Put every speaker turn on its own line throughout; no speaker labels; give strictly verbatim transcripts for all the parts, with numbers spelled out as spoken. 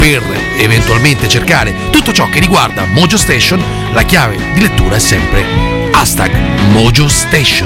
per eventualmente cercare tutto ciò che riguarda Mojo Station, la chiave di lettura è sempre hashtag Mojo Station.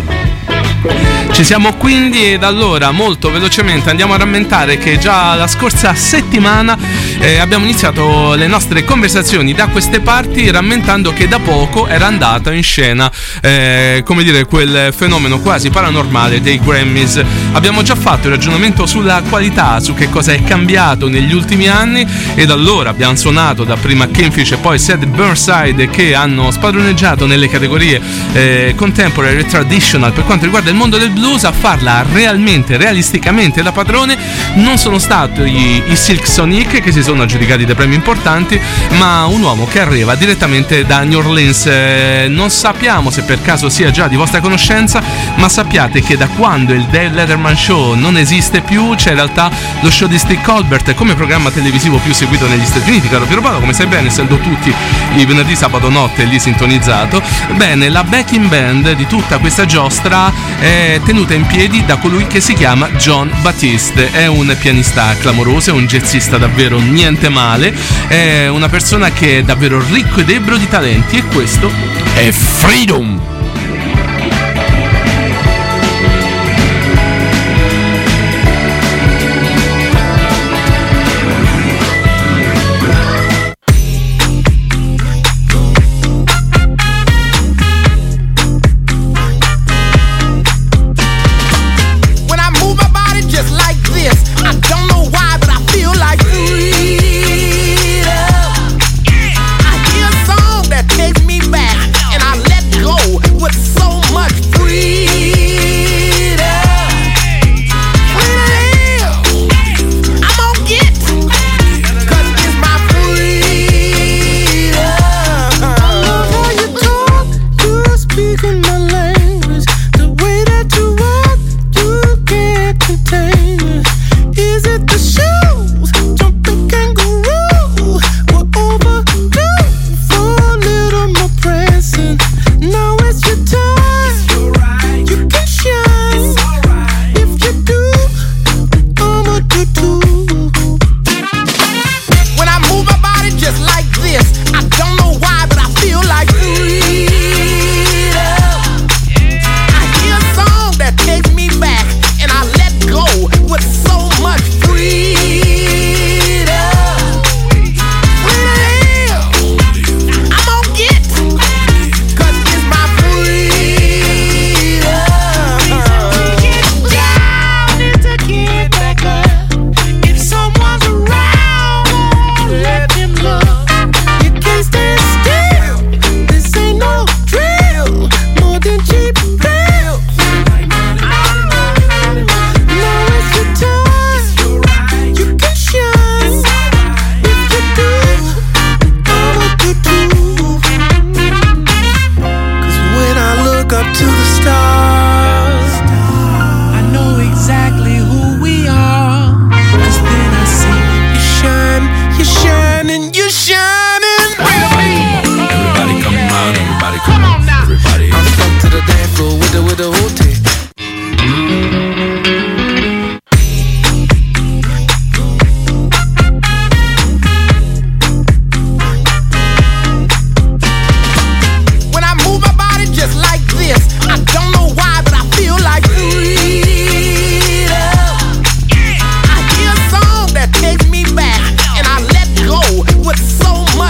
Ci siamo quindi, ed allora molto velocemente andiamo a rammentare che già la scorsa settimana eh, abbiamo iniziato le nostre conversazioni da queste parti, rammentando che da poco era andato in scena eh, come dire quel fenomeno quasi paranormale dei Grammys. Abbiamo già fatto il ragionamento sulla qualità, su che cosa è cambiato negli ultimi anni, ed allora abbiamo suonato da prima Kingfish e poi Sad Burnside, che hanno spadroneggiato nelle categorie eh, contemporary e traditional per quanto riguarda il mondo del blues. A farla realmente, realisticamente da padrone non sono stati i, i Silk Sonic, che si sono aggiudicati dei premi importanti, ma un uomo che arriva direttamente da New Orleans. Eh, non sappiamo se per caso sia già di vostra conoscenza, ma sappiate che da quando il Dave Letterman Show non esiste più, c'è in realtà lo show di Steve Colbert come programma televisivo più seguito negli Stati Uniti, caro Piero Paolo, come sai bene, essendo tutti i venerdì, sabato notte lì sintonizzato. Bene, la backing band di tutta questa giostra è tenuta in piedi da colui che si chiama Jon Batiste. È un pianista clamoroso, è un jazzista davvero niente male, è una persona che è davvero ricco ed ebbro di talenti, e questo è Freedom.
So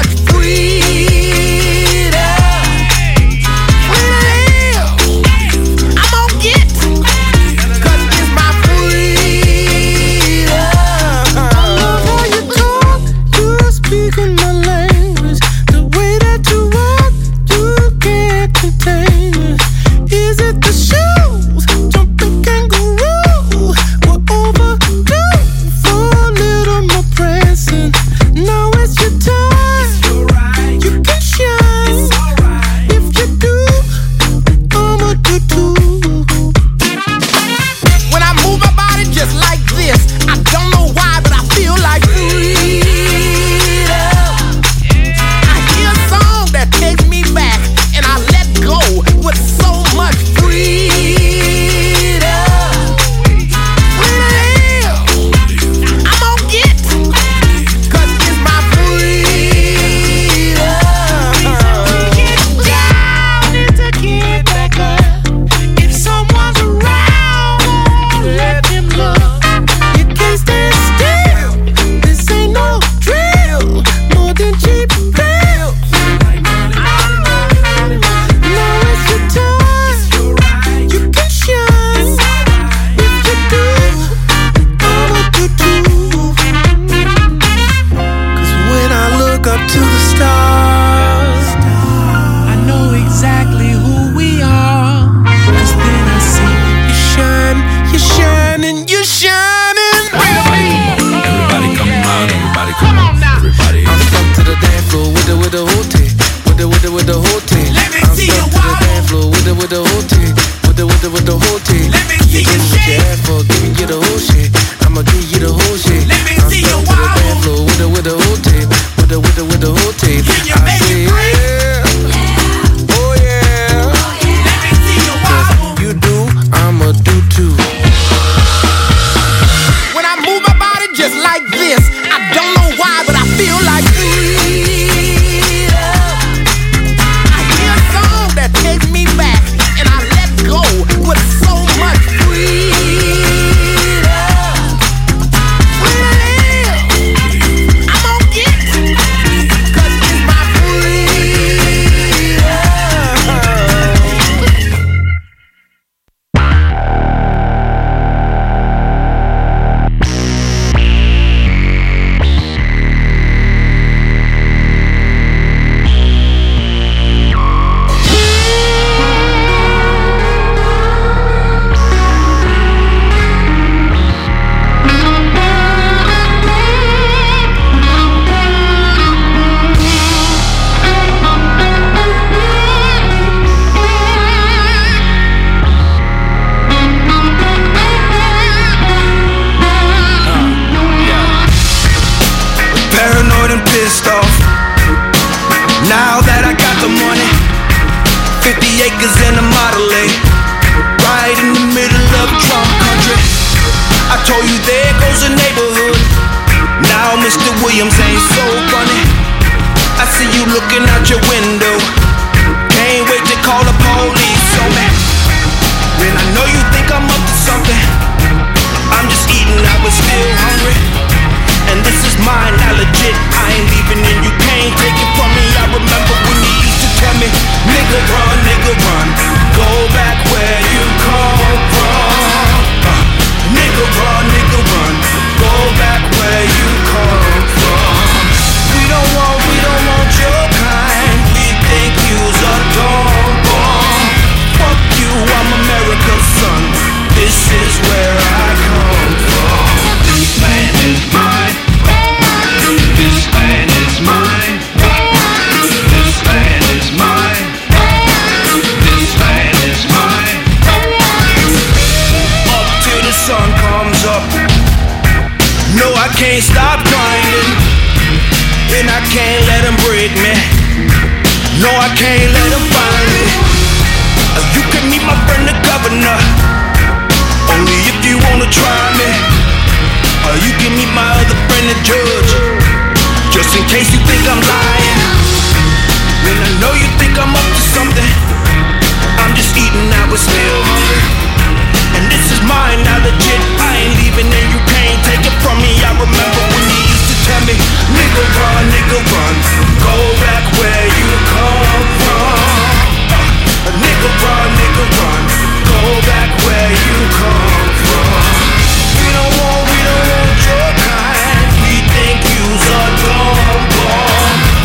pissed off. Now that I got the money, fifty acres and a Model A, right in the middle of Trump country. I told you there goes a neighborhood. Now Mister Williams ain't so funny. I see you looking out your window. Can't wait to call the police on me. When I know you think I'm up to something, I'm just eating, I was still hungry. And this is mine, not legit, I ain't leaving and you can't take it from me. I remember when you used to tell me, nigga run, nigga run, go back where you come from. uh, Nigga run, nigga run, go back where you come from. We don't want, we don't want your kind. We think you's a dumb bomb. Fuck you, I'm America's son. This is where I come from. This land is mine. This land is mine. This land is mine. This land is mine. Up till the sun comes up. No, I can't stop grinding, and I can't let them break me. No, I can't let them find me. You can meet my friend the governor, only if you wanna try me. Or you can meet my other friend the judge, just in case you think I'm lying. When I know you think I'm up to something, I'm just eating, I was still hungry. And this is mine, not legit, I ain't leaving and you can't take it from me. I remember when you used to tell me, nigga run, nigga run, go back where you come from. uh, Nigga run, nigga run, go back where you come from. We don't want, we don't want your kind. We think you's a dumb bomb.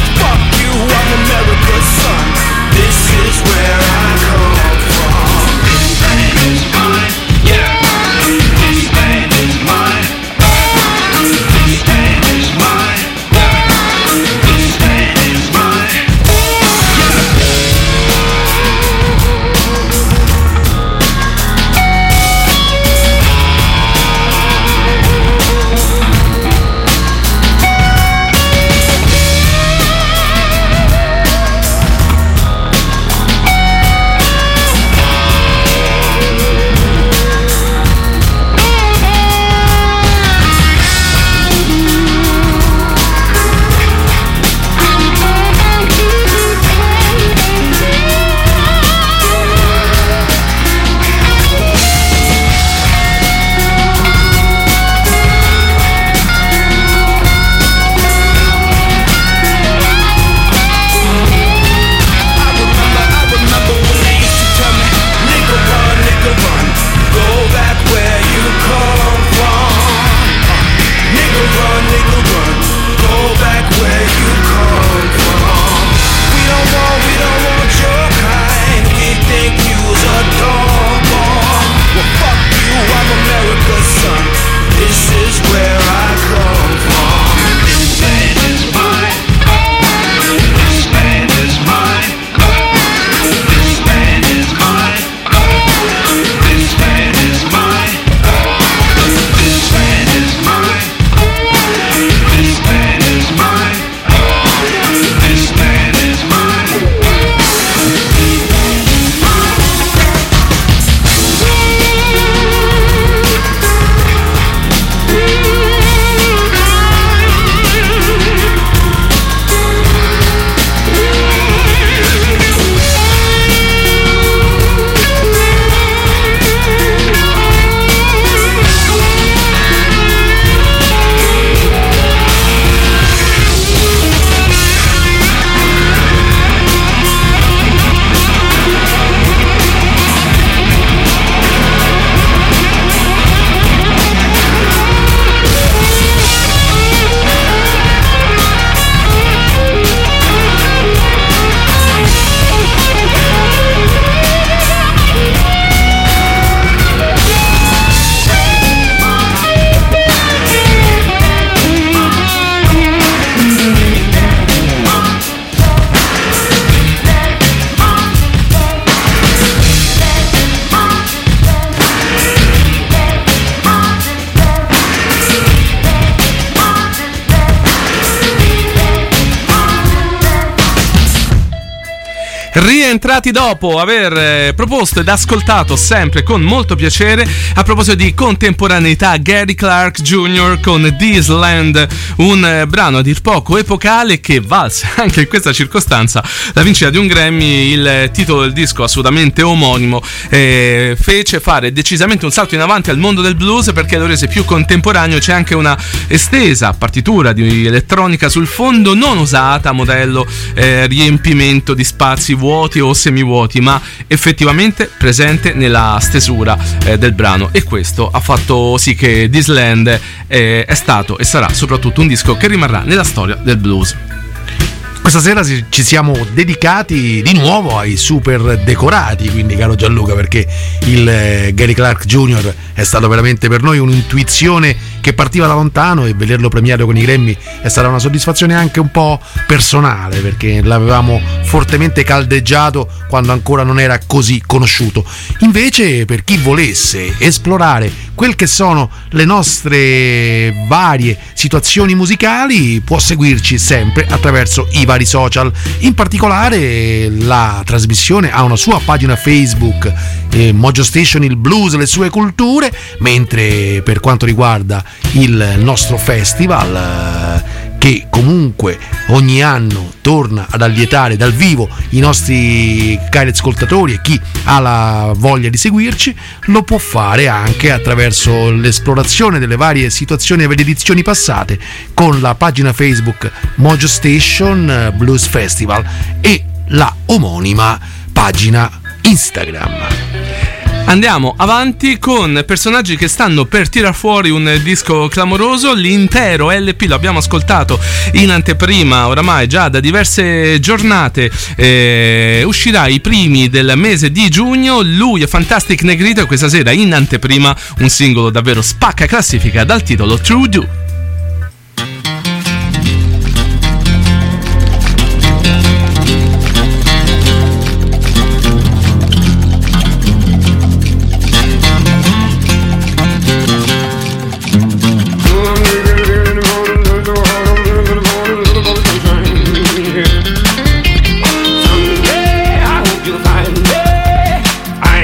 Rientrati dopo aver eh, proposto ed ascoltato sempre con molto piacere, a proposito di contemporaneità, Gary Clark Junior con This Land, un eh, brano a dir poco epocale che valse anche in questa circostanza la vincita di un Grammy. Il titolo del disco, assolutamente omonimo, eh, fece fare decisamente un salto in avanti al mondo del blues perché lo rese più contemporaneo. C'è anche una estesa partitura di elettronica sul fondo, non usata modello eh, riempimento di spazi vuoti o semivuoti, ma effettivamente presente nella stesura eh, del brano, e questo ha fatto sì che This Land eh, è stato e sarà soprattutto un disco che rimarrà nella storia del blues.
Questa sera ci siamo dedicati di nuovo ai super decorati, quindi caro Gianluca, perché il Gary Clark Junior è stato veramente per noi un'intuizione che partiva da lontano, e vederlo premiato con i Grammy è stata una soddisfazione anche un po' personale, perché l'avevamo fortemente caldeggiato quando ancora non era così conosciuto. Invece, per chi volesse esplorare quel che sono le nostre varie situazioni musicali, può seguirci sempre attraverso i vari social. In particolare la trasmissione ha una sua pagina Facebook, eh, Mojo Station il blues, le sue culture, mentre per quanto riguarda il nostro festival, eh, che comunque ogni anno torna ad allietare dal vivo i nostri cari ascoltatori, e chi ha la voglia di seguirci lo può fare anche attraverso l'esplorazione delle varie situazioni e varie edizioni passate con la pagina Facebook Mojo Station Blues Festival e la omonima pagina Instagram.
Andiamo avanti con personaggi che stanno per tirar fuori un disco clamoroso. L'intero L P lo abbiamo ascoltato in anteprima oramai già da diverse giornate, eh, uscirà i primi del mese di giugno. Lui è Fantastic Negrito e questa sera in anteprima un singolo davvero spacca classifica dal titolo True Do.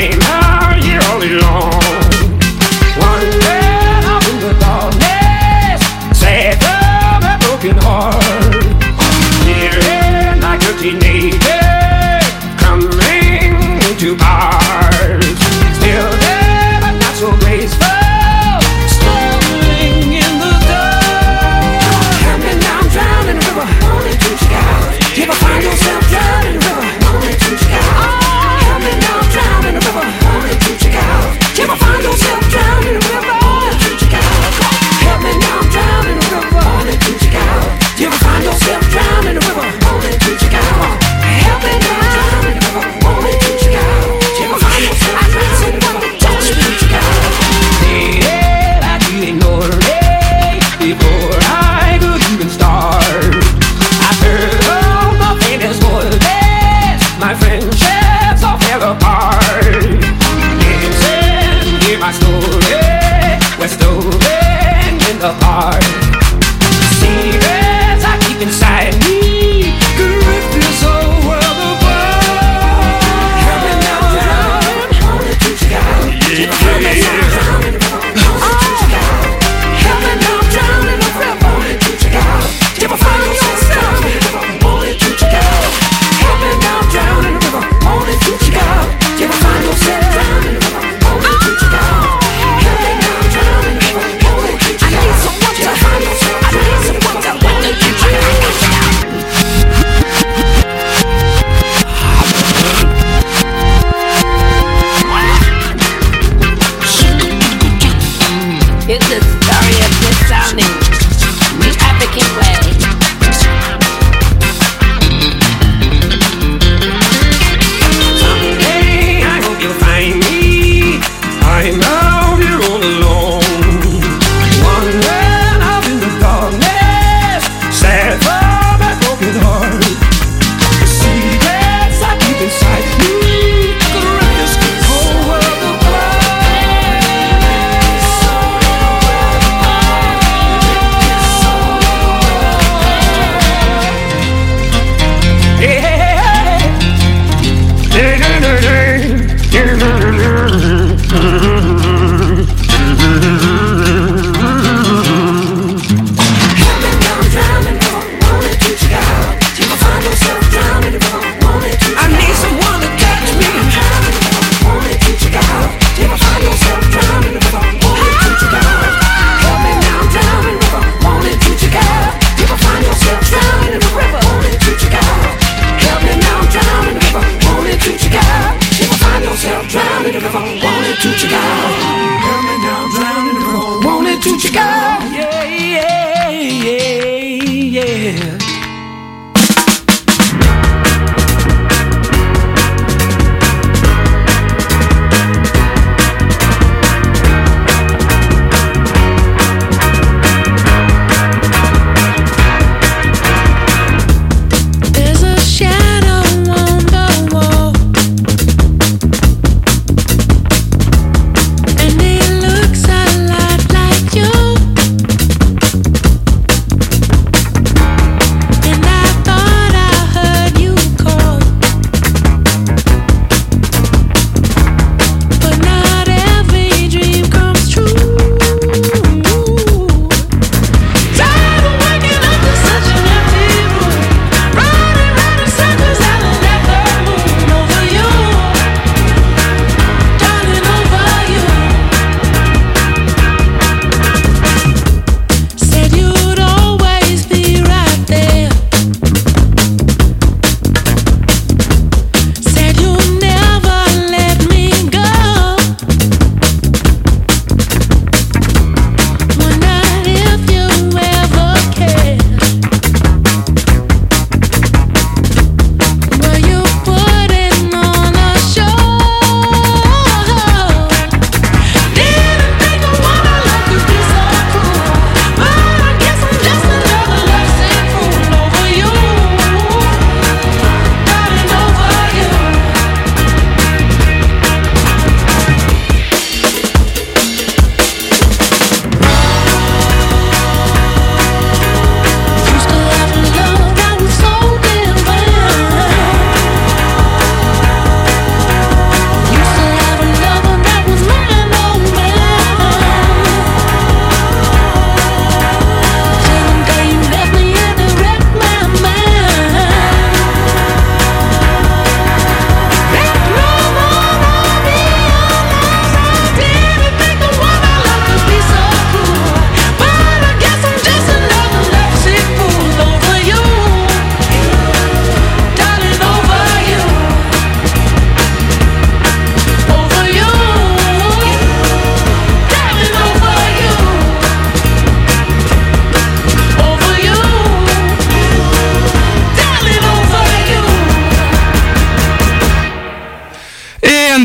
One day, up in the darkness.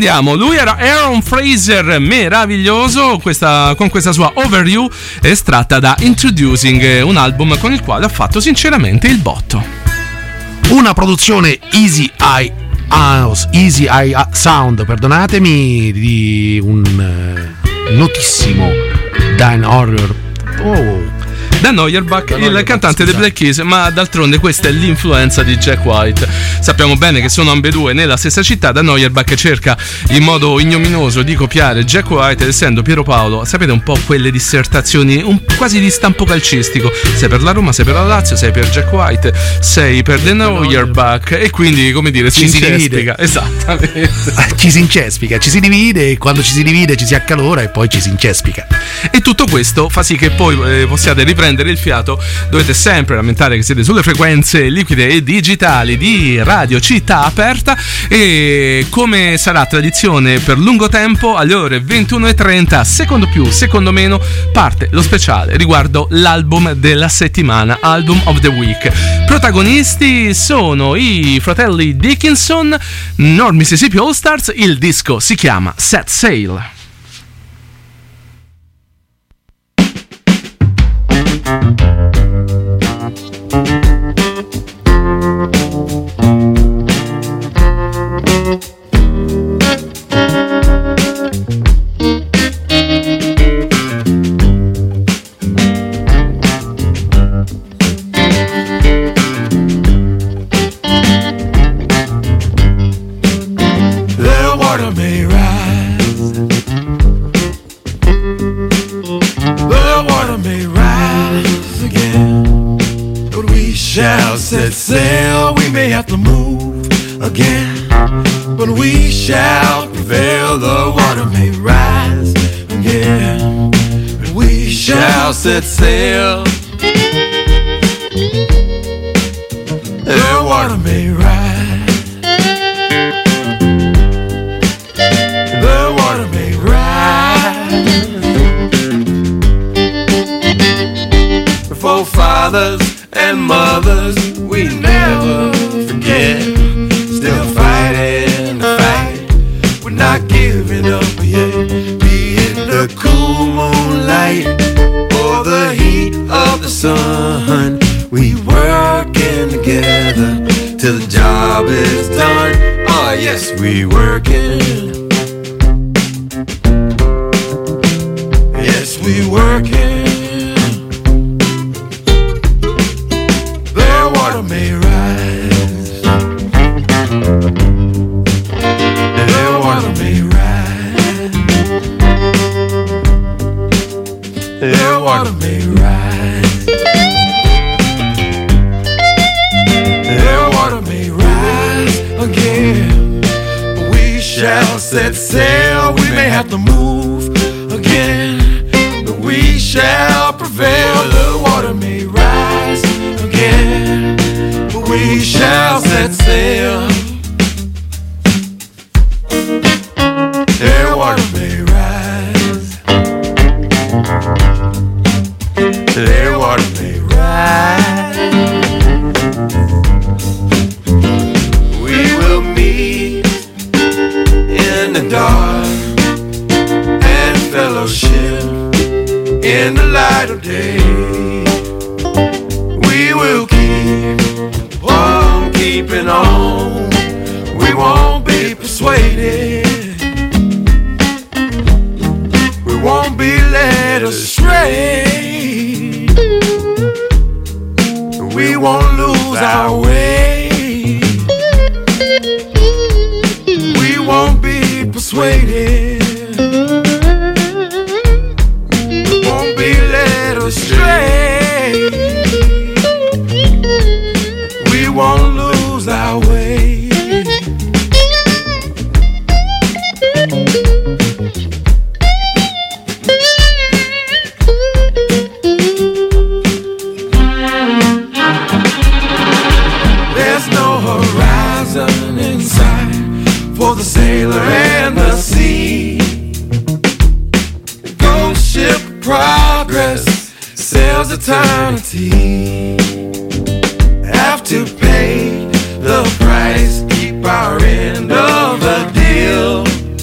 andiamo. Lui era Aaron Fraser, meraviglioso, questa, con questa sua Over You, estratta da Introducing, un album con il quale ha fatto sinceramente il botto.
Una produzione Easy Eye House, Easy Eye Sound, perdonatemi, di un uh, notissimo Dan Horror. Oh.
Dan Auerbach, il Auerbach, cantante dei Black Keys, ma d'altronde questa è l'influenza di Jack White. Sappiamo bene che sono ambedue nella stessa città. Dan Auerbach cerca in modo ignominioso di copiare Jack White, ed essendo Piero Paolo, sapete un po' quelle dissertazioni un, quasi di stampo calcistico, sei per la Roma, sei per la Lazio, sei per Jack White, sei per Dan Auerbach, e quindi, come dire, ci si divide. Esattamente.
Ci si incespica, ci si divide, e quando ci si divide ci si accalora e poi ci si incespica.
E tutto questo fa sì che poi eh, possiate riprendere il fiato. Dovete sempre rammentare che siete sulle frequenze liquide e digitali di Radio Città Aperta, e come sarà tradizione per lungo tempo, alle ore ventuno e trenta, secondo più, secondo meno, parte lo speciale riguardo l'album della settimana, Album of the Week. Protagonisti sono i fratelli Dickinson, North Mississippi All Stars. Il disco si chiama Set Sail.
Set sail, we may have to move again, but we shall prevail. The water may rise again, but we shall set sail. The water may rise, the water may rise. The forefathers and mothers we never forget, still fighting the fight, we're not giving up yet. Be it the cool moonlight or the heat of the sun, we working together till the job is done. Oh yes, we working. Yes, we working. May rise, the water may rise, the water may rise, the water may rise again. We shall set sail, we may have to move again, but we shall prevail. The water may rise again, we shall set sail. The water may rise, the water may rise. We will meet in the dark and fellowship in the light of day. We will keep on keeping on, we won't be persuaded, we won't be led astray, we won't lose our way, we won't be persuaded, we won't be led astray. Won't lose our way. There's no horizon in sight for the sailor and the sea. The ghost ship progress sails eternity. Have to pay the price, keep our end of the deal.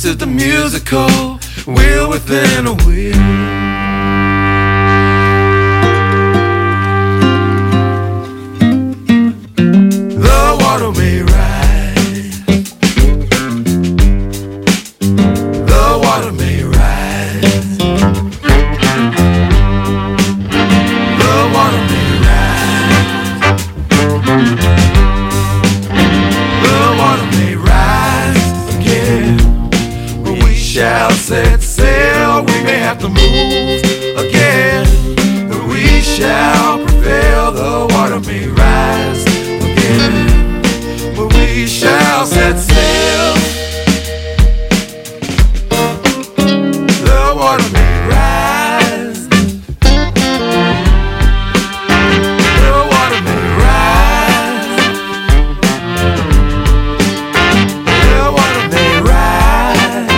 is the musical wheel within a wheel. The water may rise, the water may rise, the water may rise, the water may rise again, but we shall set sail. We may have to move again, but we shall prevail. The water may rise again, but we shall set sail. The water may rise, the water may rise, the water may rise.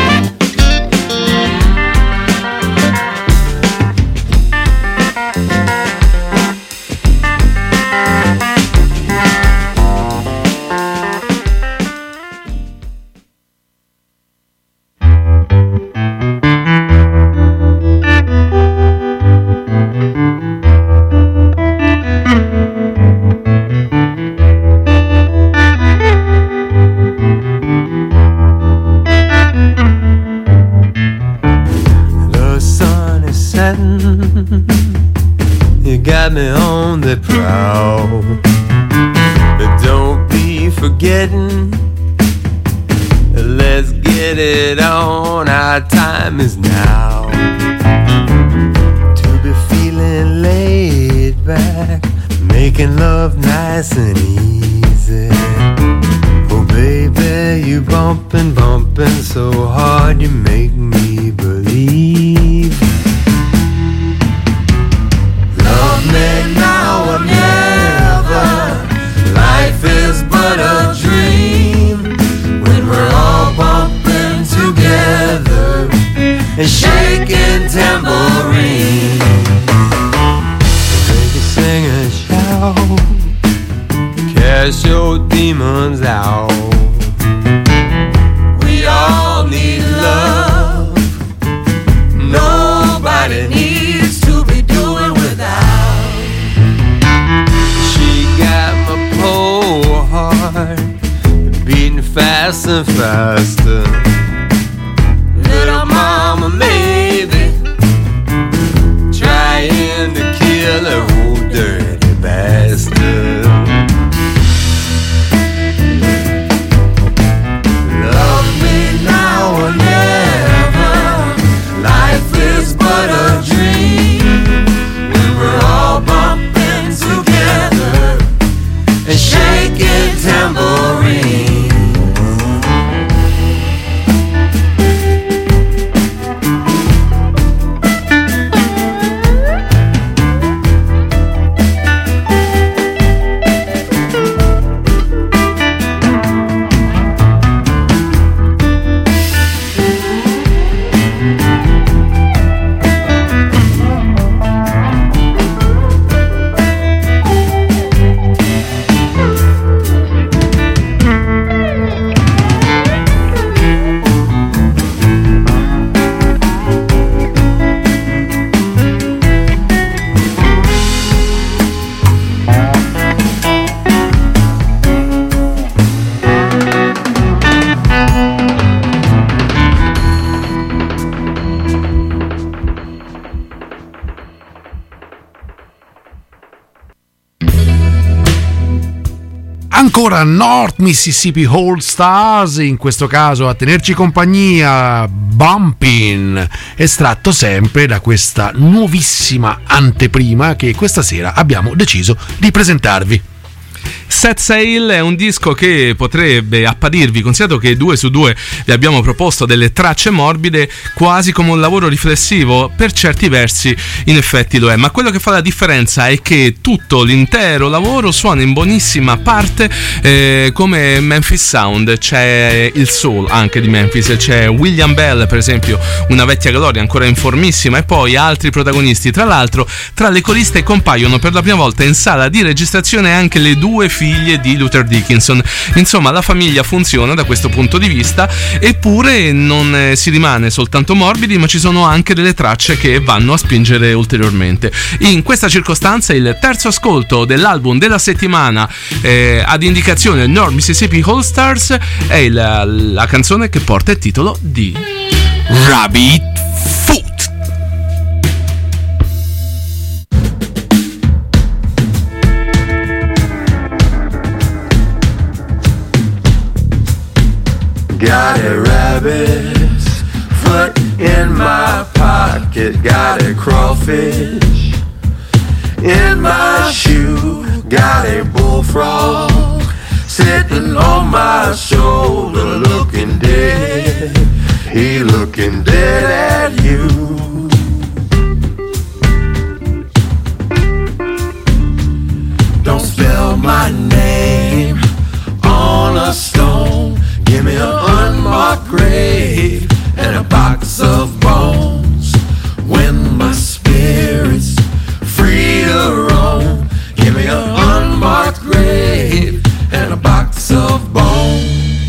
The sun is setting, you got me on the prowl. But don't be forgetting, let's get it on, our time is now. To be feeling laid back, making love nice and easy. Oh baby, you bumping, bumping so hard, you make me believe. Love me now or never, life is but a dream. When we're all bumping together and shaking tambourine. Make a sing and shout, cast your demons out. We all need love, nobody needs to be doing without. She got my poor heart beating fast and faster. Little mama maybe trying to kill her old dirty bastard. Love me now or never, life is but a dream. When we're all bumping together and shaking tambourine.
Ancora North Mississippi All Stars, in questo caso a tenerci compagnia Bumpin', estratto sempre da questa nuovissima anteprima che questa sera abbiamo deciso di presentarvi.
Set Sail è un disco che potrebbe apparirvi, considerato che due su due vi abbiamo proposto delle tracce morbide, quasi come un lavoro riflessivo. Per certi versi in effetti lo è, ma quello che fa la differenza è che tutto l'intero lavoro suona in buonissima parte eh, come Memphis Sound. C'è il soul anche di Memphis, c'è William Bell per esempio, una vecchia gloria ancora in formissima, e poi altri protagonisti. Tra l'altro tra le coriste compaiono per la prima volta in sala di registrazione anche le due figlie di Luther Dickinson. Insomma, la famiglia funziona da questo punto di vista, eppure non eh, si rimane soltanto morbidi, ma ci sono anche delle tracce che vanno a spingere ulteriormente. In questa circostanza il terzo ascolto dell'album della settimana eh, ad indicazione North Mississippi All Stars è il, la canzone che porta il titolo di Rabbit Foot.
Got a rabbit's foot in my pocket, got a crawfish in my shoe, got a bullfrog sitting on my shoulder, looking dead, he looking dead at you. Don't spell my name on a stone, give me an unmarked grave and a box of bones. When my spirit's free to roam, give me an unmarked grave and a box of bones.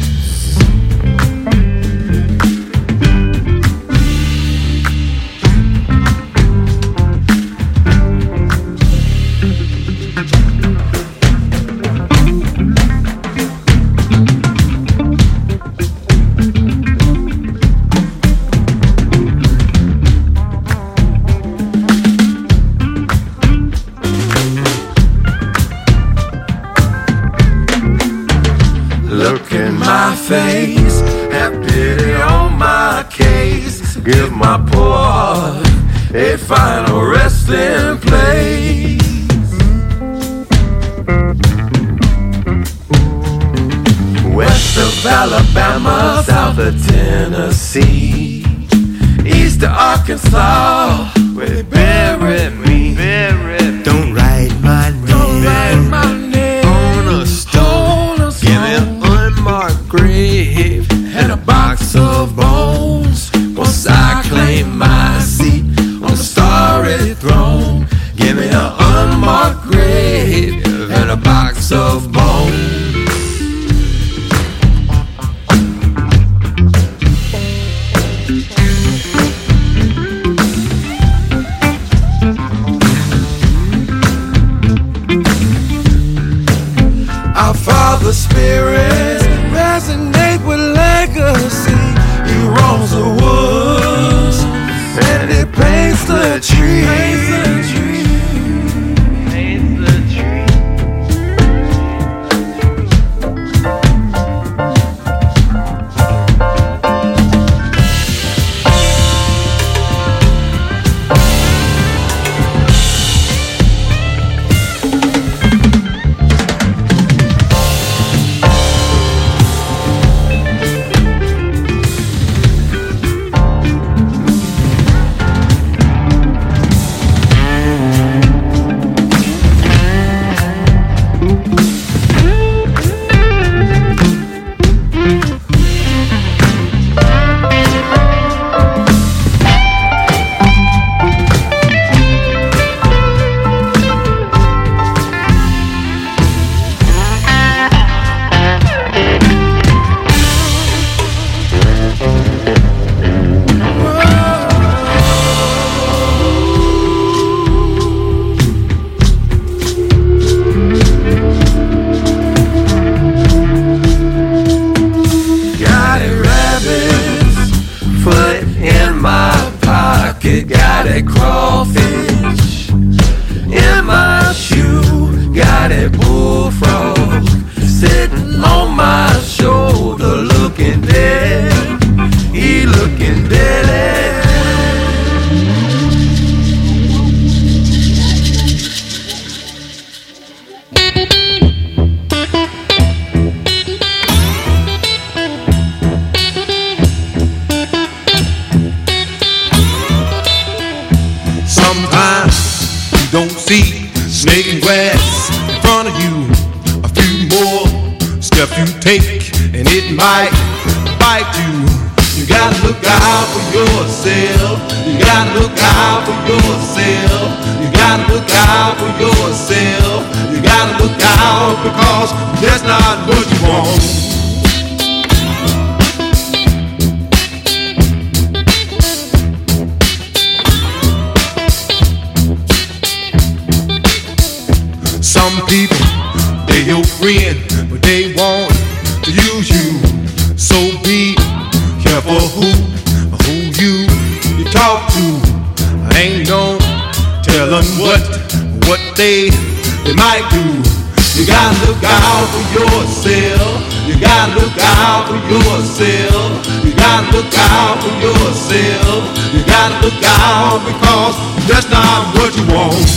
Face, have pity on my case, give my poor heart a final resting place. West of Alabama, south of Tennessee, east of Arkansas, where they buried me. Buried. Don't write my name, Don't write my name on a stone, on a stone. Give me an unmarked grave and a box of bones. Once I claim my seat on the starry throne, give me an unmarked grave and a box of bones. Our Father's Spirit resonate with legacy. He roams the woods and he paints the tree. Paints the tree. Paints the tree.
Look out
out because that's not what you want. Some people, they're your friend, but they want to use you. So be careful who, who you, you talk to. Ain't no telling what, what they, they might do. You gotta look out for yourself. You gotta look out for yourself. You gotta look out for yourself. You gotta look out because that's not what you want.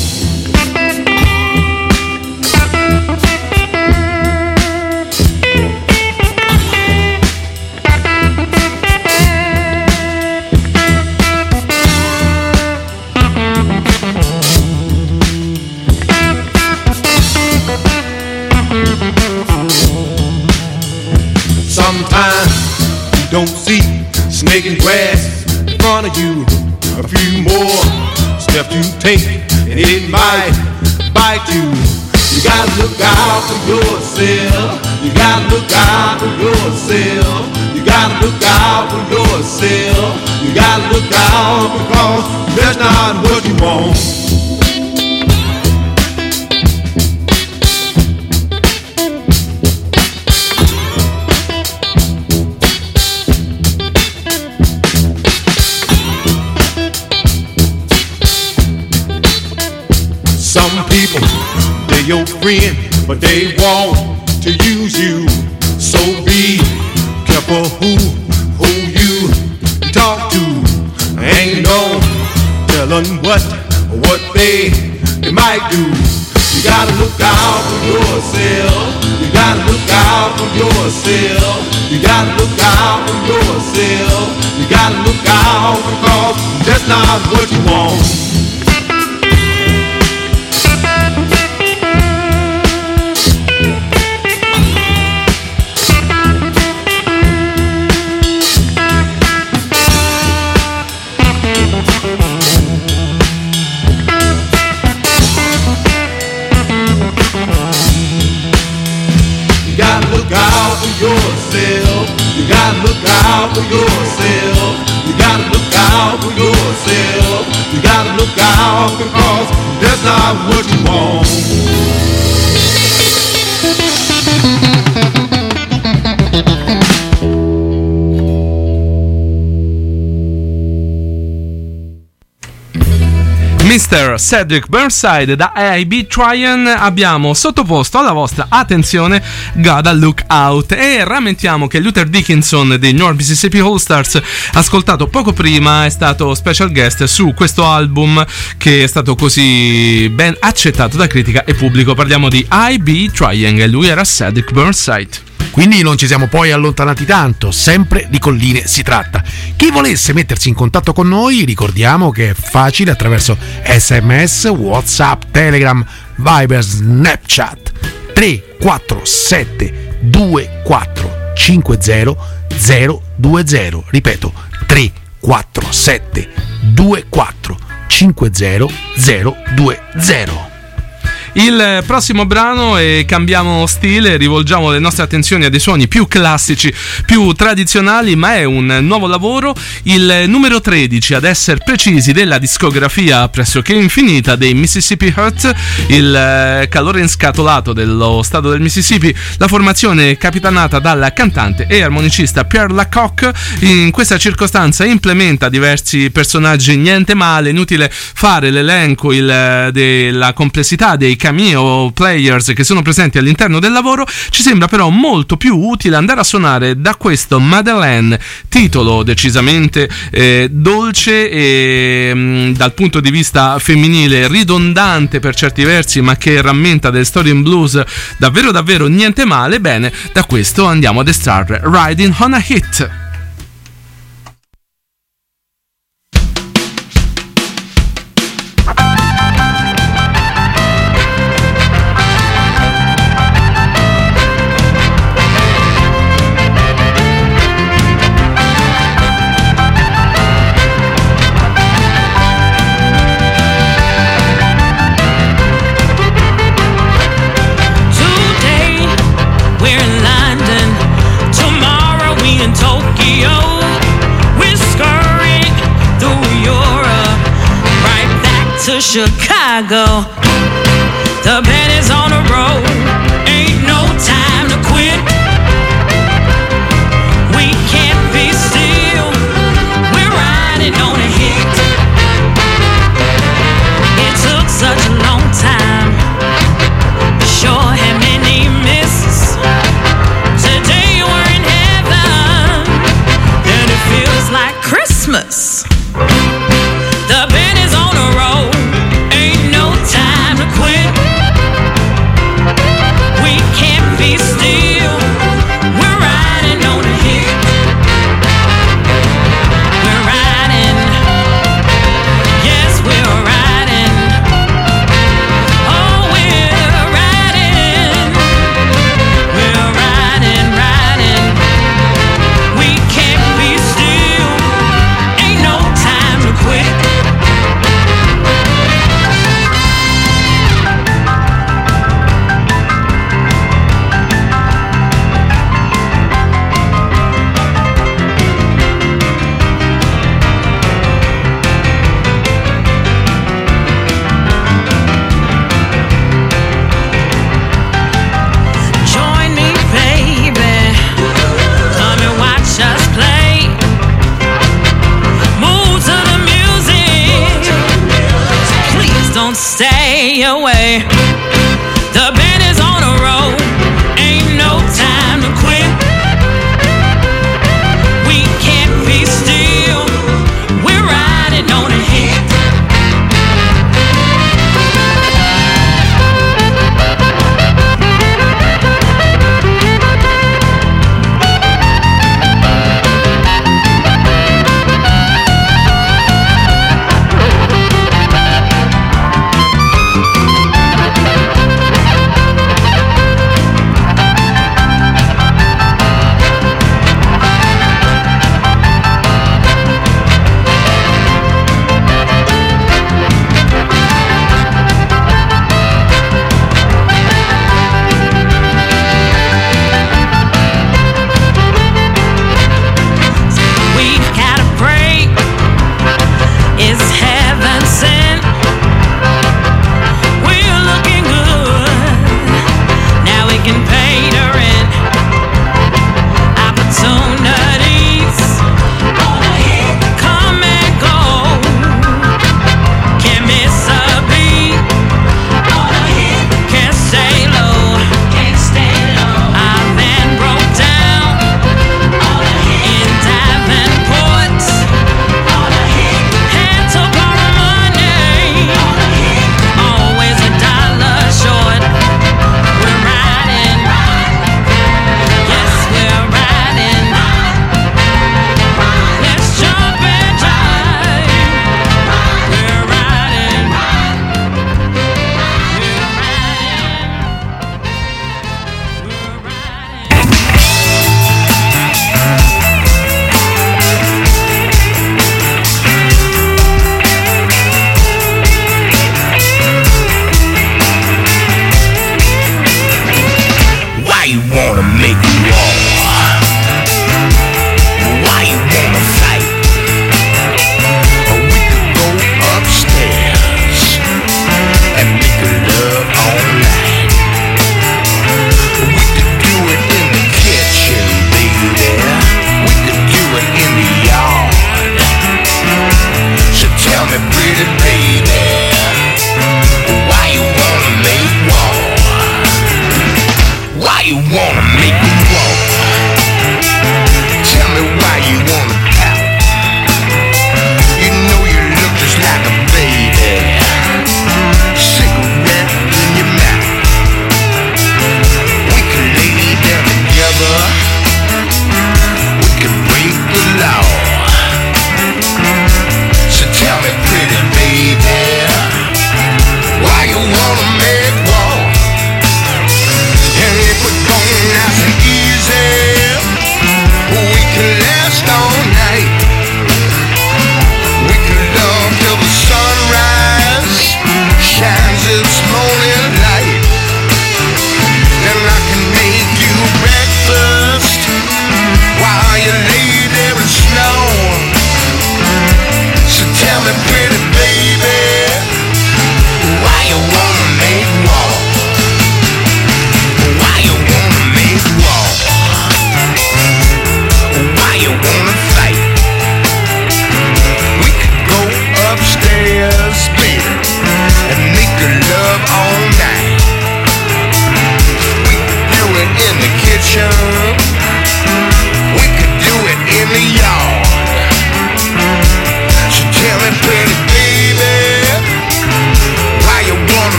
Sometimes you don't see snake and grass in front of you. A few more steps you take and it might bite you. You gotta look out for yourself. You gotta look out for yourself. You gotta look out for yourself. You gotta look out because that's not what you want. Some people, they're your friend, but they want to use you. So be careful who, who you talk to. Ain't no telling what, what they, they might do. You gotta look out for yourself. You gotta look out for yourself. You gotta look out for yourself. You gotta look out because that's not what you want. Yourself. You gotta look out for yourself. You gotta look out for yourself. You gotta look out because that's not what you want.
mister Cedric Burnside da A I B Tryon abbiamo sottoposto alla vostra attenzione Gotta Look Out e rammentiamo che Luther Dickinson dei North Mississippi All Stars, ascoltato poco prima, è stato special guest su questo album che è stato così ben accettato da critica e pubblico. Parliamo di A I B Tryon e lui era Cedric Burnside.
Quindi non ci siamo poi allontanati tanto, sempre di colline si tratta. Chi volesse mettersi in contatto con noi, ricordiamo che è facile attraverso sms, WhatsApp, Telegram, Viber, Snapchat. Tre quattro sette due quattro cinque zero zero due zero. Ripeto, tre quattro sette due quattro cinque zero zero due zero.
Il prossimo brano, e cambiamo stile, rivolgiamo le nostre attenzioni a dei suoni più classici, più tradizionali, ma è un nuovo lavoro, il numero tredici ad essere precisi della discografia pressoché infinita dei Mississippi Hurt, il calore inscatolato dello stato del Mississippi, la formazione capitanata dal cantante e armonicista Pierre Lacocque. In questa circostanza implementa diversi personaggi, niente male, inutile fare l'elenco il, della complessità dei cameo players che sono presenti all'interno del lavoro. Ci sembra però molto più utile andare a suonare da questo Madeleine, titolo decisamente eh, dolce e mh, dal punto di vista femminile ridondante per certi versi, ma che rammenta del story in blues davvero davvero niente male. Bene, da questo andiamo ad estrarre Riding on a Hit.
Today Chicago. The band is on the road. Ain't no time to quit. We can't be still. We're riding on a hit. It took such a long time. Sure had many misses. Today we're in heaven, and it feels like Christmas. The band is on the road. Ain't no time to quit. We can't be still. We're riding on a hit. We're riding. Yes, we're riding. Oh, we're riding. We're riding, riding. We can't be still. Ain't no time to quit. Join me, baby. Come and watch us play. Move to the music. Please don't stay away. The band is on the road. Ain't no time to quit. We can't be still. We're riding on a hit.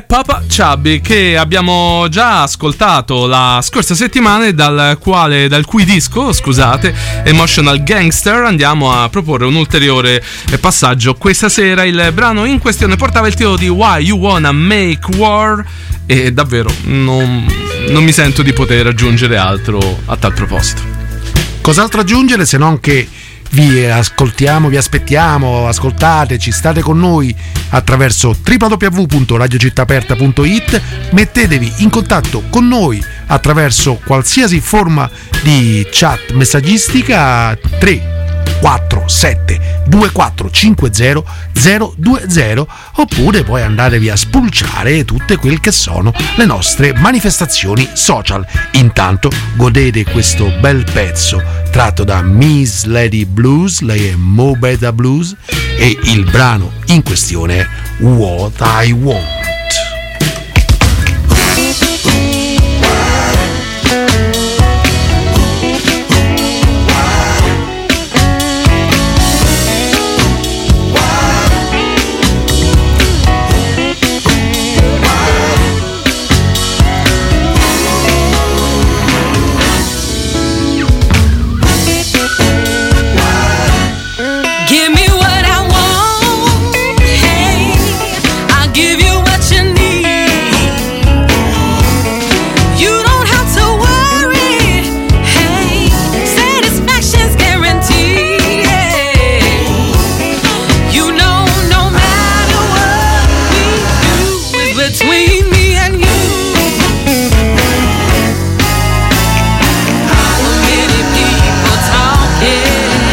Papa Chubby, che abbiamo già ascoltato la scorsa settimana e dal quale, dal cui disco, scusate, Emotional Gangster, andiamo a proporre un ulteriore passaggio questa sera. Il brano in questione portava il titolo di Why You Wanna Make War e davvero non, non mi sento di poter aggiungere altro a tal proposito.
Cos'altro aggiungere se non che vi ascoltiamo, vi aspettiamo, ascoltateci, state con noi attraverso w w w punto radio città aperta punto i t, mettetevi in contatto con noi attraverso qualsiasi forma di chat messaggistica tre quattro sette due quattro cinque zero zero due zero, oppure poi andatevi a spulciare tutte quelle che sono le nostre manifestazioni social. Intanto godete questo bel pezzo tratto da Miss Lady Blues, lei è Mo Betta Blues, e il brano in questione è What I Want.
Give me what I want, hey, I'll give you what you need. You don't have to worry, hey, satisfaction's guaranteed, yeah. You know no matter what we do is between me and you. Many people talking,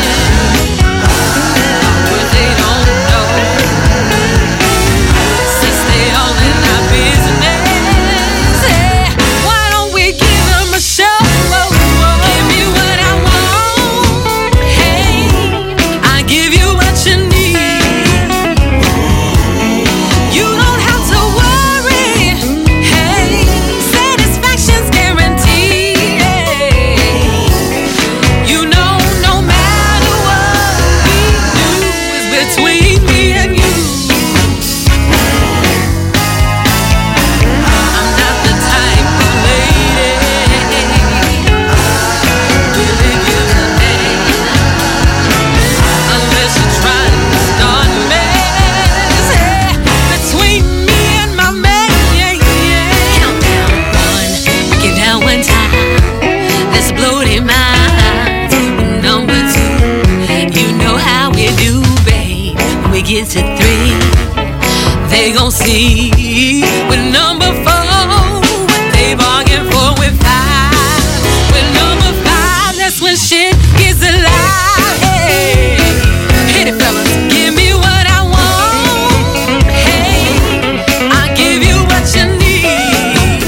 get to three, they gon' see with number four what they bargain for with five. With number five, that's when shit gets alive. Hey, hit it, fellas. Give me what I want. Hey, I'll give you what you need.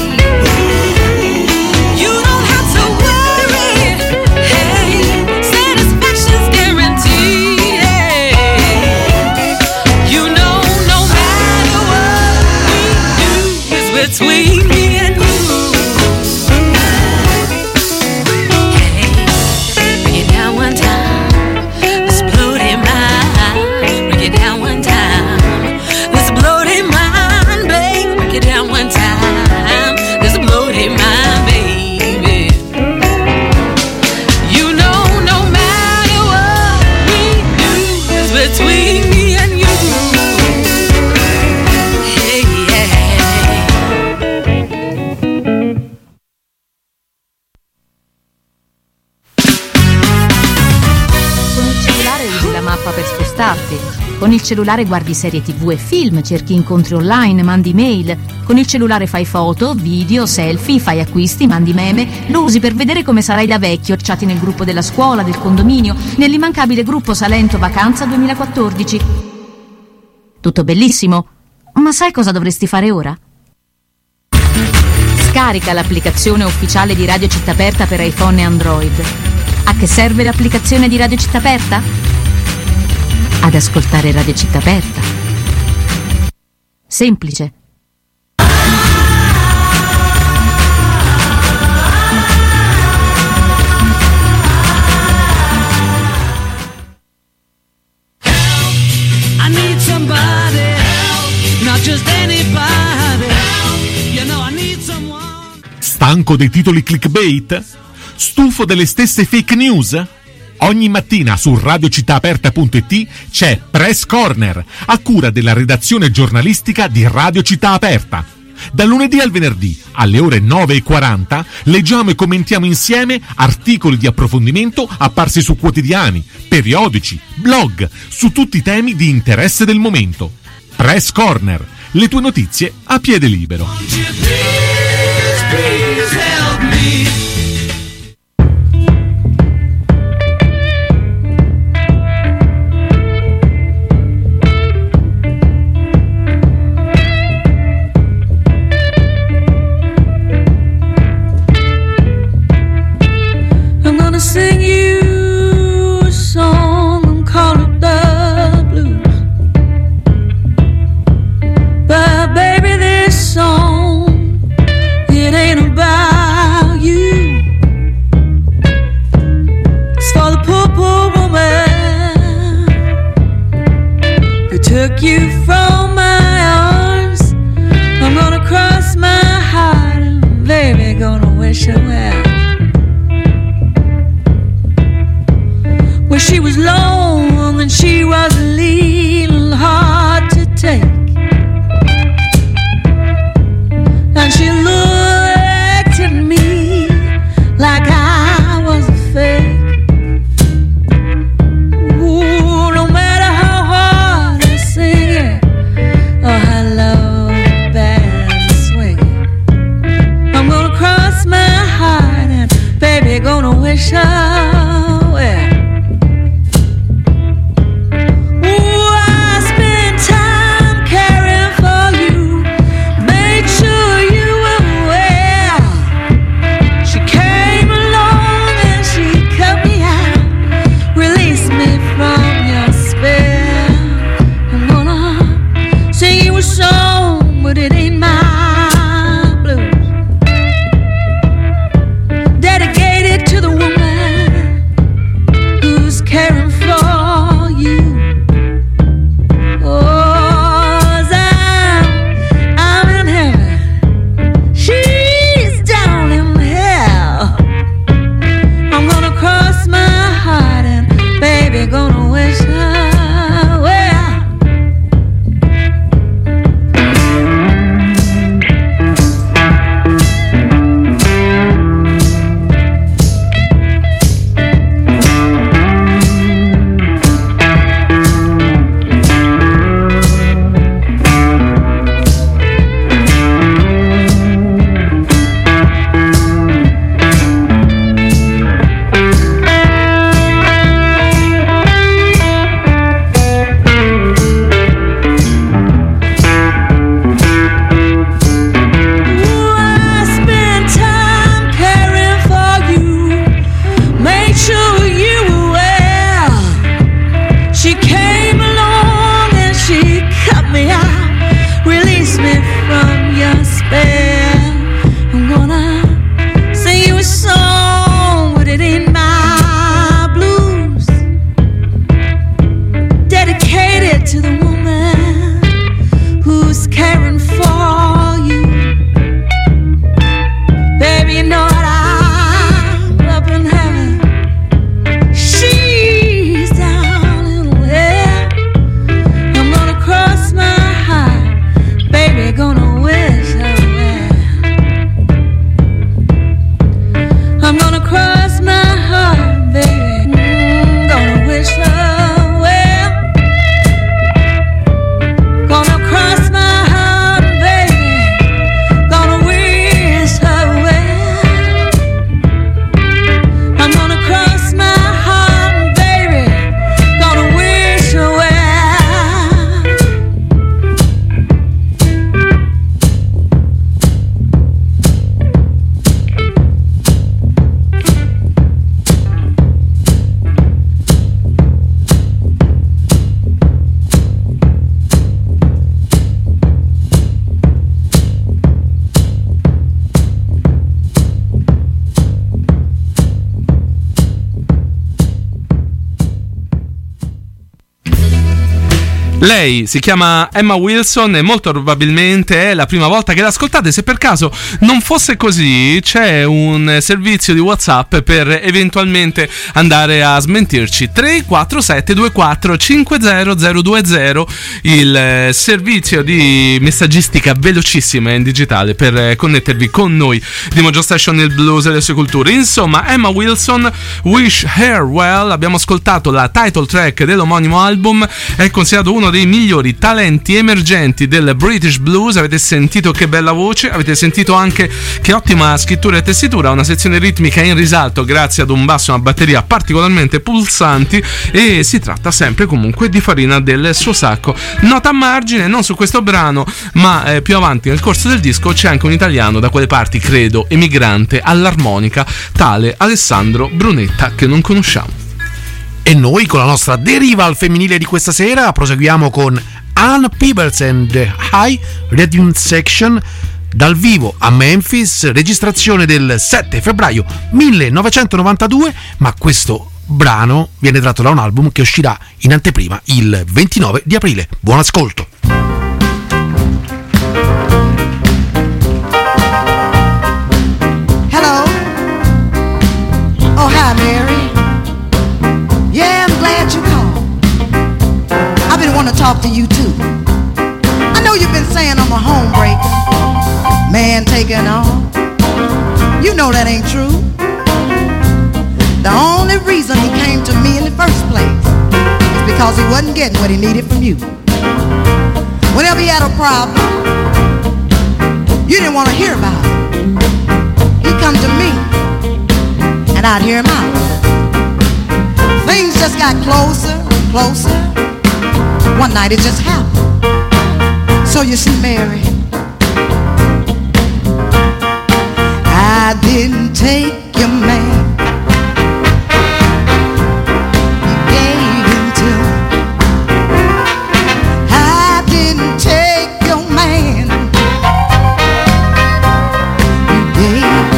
You don't have to worry. Hey, satisfaction's guaranteed. Between me and you, hey, break it down one time, let's blow their mind. Break it down one time, let's blow their mind, babe. Break it down one time, let's blow their mind, baby. You know no matter what we do is between me and you.
Per spostarti. Con il cellulare guardi serie tv e film, cerchi incontri online, mandi mail. Con il cellulare fai foto, video, selfie, fai acquisti, mandi meme. Lo usi per vedere come sarai da vecchio, chatti nel gruppo della scuola, del condominio, nell'immancabile gruppo Salento Vacanza duemilaquattordici. Tutto bellissimo, ma sai cosa dovresti fare ora? Scarica l'applicazione ufficiale di Radio Città Aperta per iPhone e Android. A che serve l'applicazione di Radio Città Aperta? Ad ascoltare Radio Città Aperta. Semplice.
I need somebody help, not just anybody.
Stanco dei titoli clickbait? Stufo delle stesse fake news? Ogni mattina su radio città aperta punto it c'è Press Corner, a cura della redazione giornalistica di Radio Città Aperta. Dal lunedì al venerdì, alle ore nove e quaranta, leggiamo e commentiamo insieme articoli di approfondimento apparsi su quotidiani, periodici, blog, su tutti i temi di interesse del momento. Press Corner, le tue notizie a piede libero.
Sing you a song and call it the blues. But baby, this song, it ain't about you. It's for the poor, poor woman who took you from my arms. I'm gonna cross my heart and baby, gonna wish her well. Well, she was long and she was a little hard to take, and she looked at me like I was a fake. Ooh, no matter how hard I sing it, or how low the band's swinging, I'm gonna cross my heart and baby gonna wish her well. But it ain't my blues. Dedicated to the woman
Lei si chiama Emma Wilson e molto probabilmente è la prima volta che l'ascoltate. Se per caso non fosse così, c'è un servizio di WhatsApp per eventualmente andare a smentirci. Tre quattro sette due quattro cinque zero zero due zero, il servizio di messaggistica velocissima in digitale per connettervi con noi di Mojo Station, il blues e le sue culture. Insomma, Emma Wilson, Wish Her Well, abbiamo ascoltato la title track dell'omonimo album, è considerato uno dei migliori talenti emergenti del British Blues. Avete sentito che bella voce, avete sentito anche che ottima scrittura e tessitura, una sezione ritmica in risalto grazie ad un basso e una batteria particolarmente pulsanti, e si tratta sempre comunque di farina del suo sacco. Nota a margine, non su questo brano, ma eh, più avanti nel corso del disco c'è anche un italiano da quelle parti, credo, emigrante all'armonica, tale Alessandro Brunetta, che non conosciamo.
E noi con la nostra deriva al femminile di questa sera proseguiamo con Ann Peebles and the High Rhythm Section dal vivo a Memphis, registrazione del sette febbraio millenovecentonovantadue, ma questo brano viene tratto da un album che uscirà in anteprima il ventinove di aprile. Buon ascolto.
Hello. Oh, hi, Mary. Yeah, I'm glad you called. I've been wanting to talk to you too. I know you've been saying I'm a home breaker, man taking on. You know that ain't true. The only reason he came to me in the first place is because he wasn't getting what he needed from you. Whenever he had a problem, you didn't want to hear about it. He'd come to me and I'd hear him out. Things just got closer and closer. One night it just happened. So you see, Mary, I didn't take your man. You gave him to me. I didn't take your man. You gave.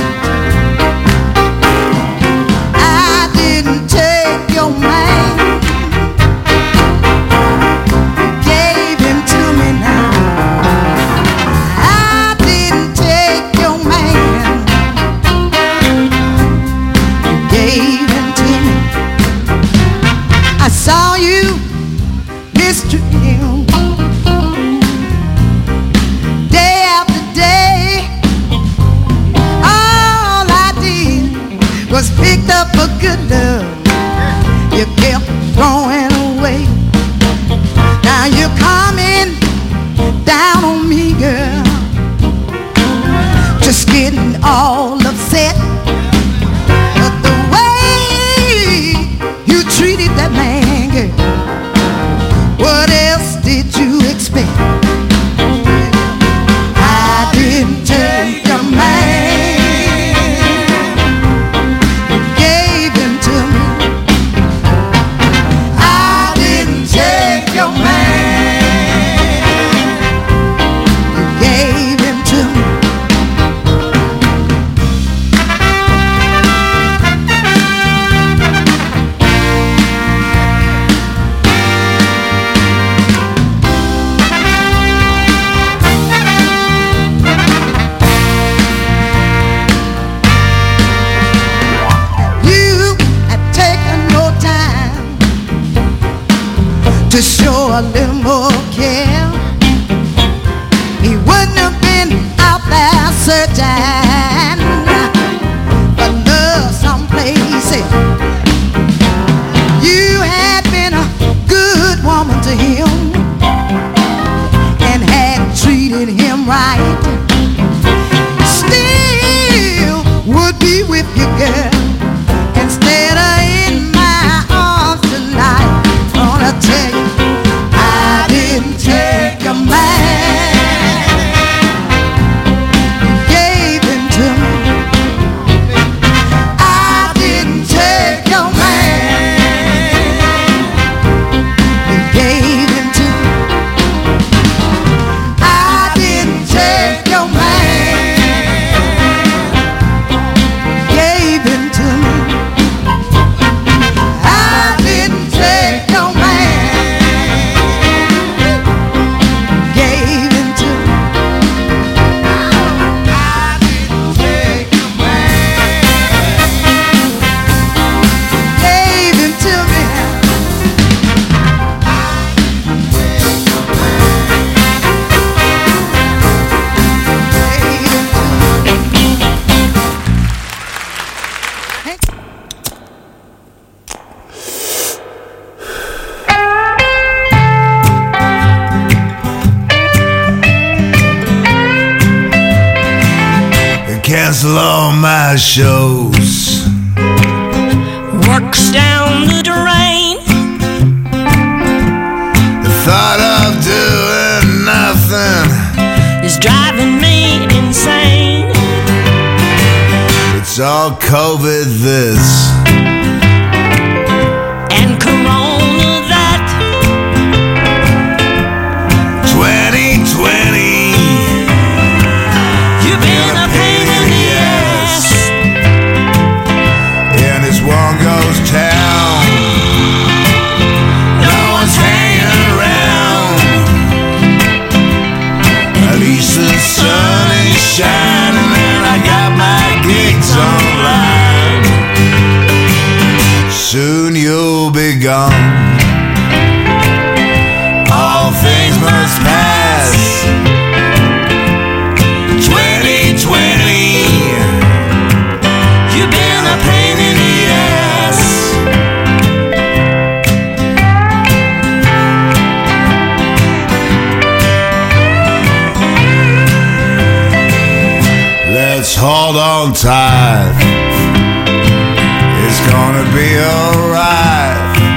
I didn't take your man. You gave him to me now. I didn't take your man. You gave him to me. I saw you mistreat him day after day. All I did was picked up a good love. You kept throwing away. Now you're coming down on me, girl, just getting all upset. But the way you treated that man, girl, what else did you expect? I didn't take your man. You gave him to me. I didn't take your man. You gave him to me. You had taken no time to show a little more care. He wouldn't have been out there searching for love someplace else. You had been a good woman to him and had treated him right. Still would be with you, girl, instead of in my arms tonight. Gonna tell you, I
my shows.
Works down the drain.
The thought of doing nothing
is driving me insane.
It's all COVID this
and Corona that.
twenty twenty,
you've been a pain in the ass.
And this one goes town. No one's hanging around. At least the sun is shining and I got my gigs online. Soon you'll be gone. All things must pass. twenty twenty,
you've been a pain in the ass.
let's hold on tight. It's gonna be alright.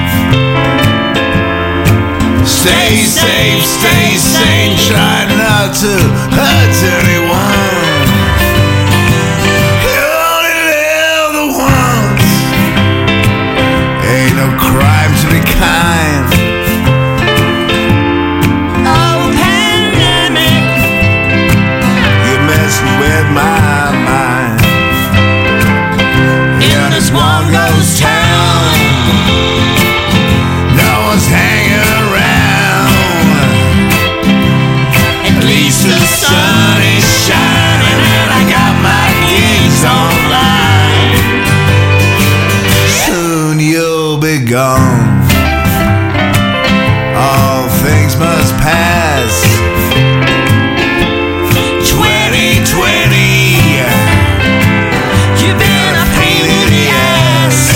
Stay safe, stay sane, try not to hurt anyone. You only live the once. Ain't no crime to be kind.
Oh, pandemic,
You're messing with my mind.
in this one ghost town.
No one's hanging around.
At least
The sun is shining and I got my gigs online. Soon you'll be gone. All things must pass. twenty twenty,
you've been a pain in the ass.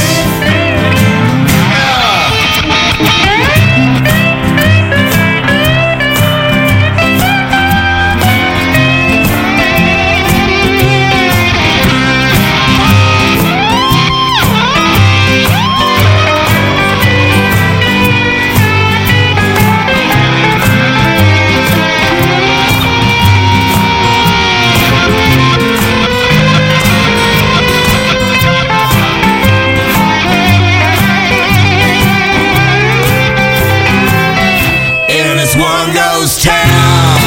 in this one ghost town.